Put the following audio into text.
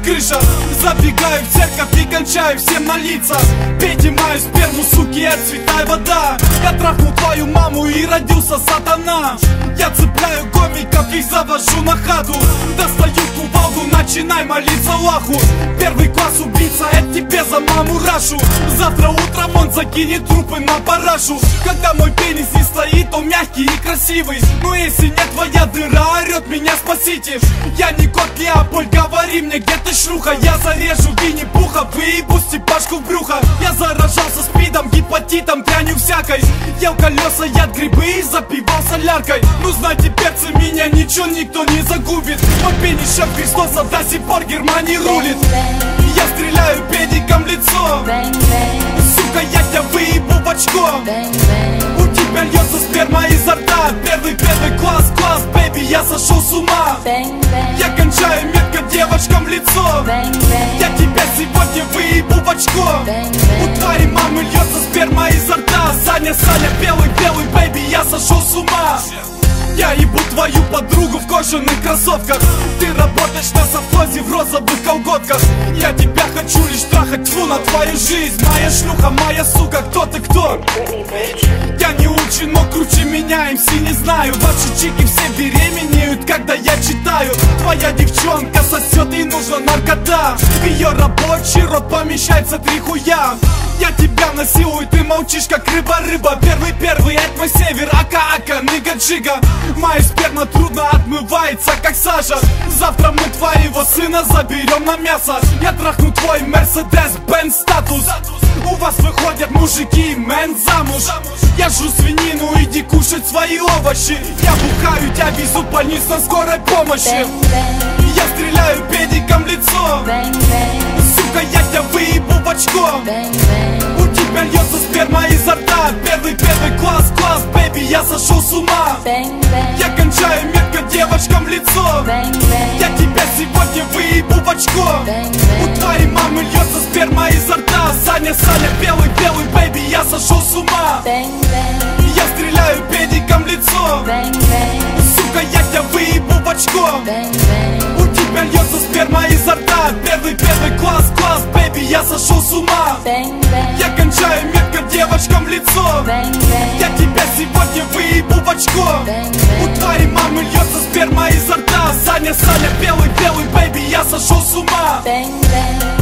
крыша. Забегаю в церковь и кончаю всем на лица. Пейте мою сперму, суки, отцветай вода. Я трахнул твою маму и родился сатана. Я цепляю гомиков и завожу на хату. Достаю кувалду, начинай молиться Аллаху. Первый класс убийца, это тебе за маму Рашу. Завтра утром он закинет трупы на парашу. Когда мой пенис не стоит, он мягкий и красивый. Но если нет, твоя дыра орет, меня спасите. Я не кот Леопольд, говори мне, где ты шлюха. Я зарежу Винни-Пуха, выебу Степашку в брюхо. Я заражался спидом, гепатитом, дрянью всякой. Ел колеса, яд, грибы и запивал соляркой. Ну знайте, перцы, меня ничего никто не загубит. Мой пенис шеф Христоса до сих пор Германии рулит. Я стреляю педиком в лицо. Сука, я тебя выебу в очко. У тебя льется сперма изо рта. Первый класс, бэйби, я сошел с ума. Я кончаю метко девочкам в лицо. Я тебя сегодня выебу в очко. У твоей мамы льется сперма изо рта. Саня, белый, бэйби, я сошел с ума. Я ебу твою подругу в кожаных кроссовках. Ты работаешь на совхозе в розовых колготках. Я тебя хочу лишь трахать, тьфу на твою жизнь. Моя шлюха, моя сука, кто ты кто? Я не учен, но круче меня МС не знаю. Ваши чики все беременеют, когда я читаю. Твоя девчонка сосет, ей нужна наркота. В ее рабочий рот помещается 3 хуя. Я тебя насилую, ты молчишь как рыба. Первый, это мой север, ака, ныга-джига. Моя сперма трудно отмывается, как сажа. Завтра мы твоего сына заберем на мясо. Я трахну твой Mercedes-Benz статус. У вас выходят мужики, мэн замуж. Я жру свинину, иди кушать свои овощи. Я бухаю, тебя везу в больницу на скорой помощи. Я стреляю педиком в лицо. Сука, я тебя выебу в очко. У тебя льется сперма изо рта. Первый класс, бэйби, я сошел с ума. Я кончаю метко девочкам в лицо. Я тебя сегодня выебу в очко. У твоей мамы льется сперма изо рта. Саня, белый, бэйби, я сошел с ума. Я стреляю педиком в лицо. Сука, я тебя выебу в очко. У тебя льется сперма изо рта. Первый класс, бэйби, я сошел с ума. Я кончаю метко девочкам в лицо. Я тебя сегодня выебу в очко. У твоей мамы льется сперма изо рта. Саня, белый, бэйби, я сошел с ума.